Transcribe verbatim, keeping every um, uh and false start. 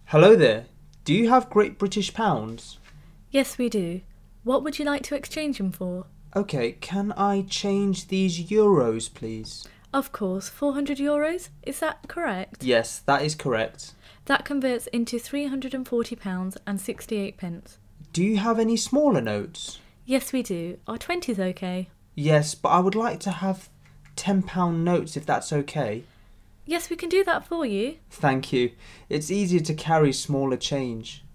Hello there. Do you have Great British pounds? Yes, we do. What would you like to exchange them for? Okay, can I change these euros, please? Of course, four hundred euros? Is that correct? Yes, that is correct. That converts into three hundred forty pounds and sixty-eight pence. Do you have any smaller notes? Yes, we do. Are twenties okay? Yes, but I would like to have ten pound notes if that's okay. Yes, we can do that for you. Thank you. It's easier to carry smaller change.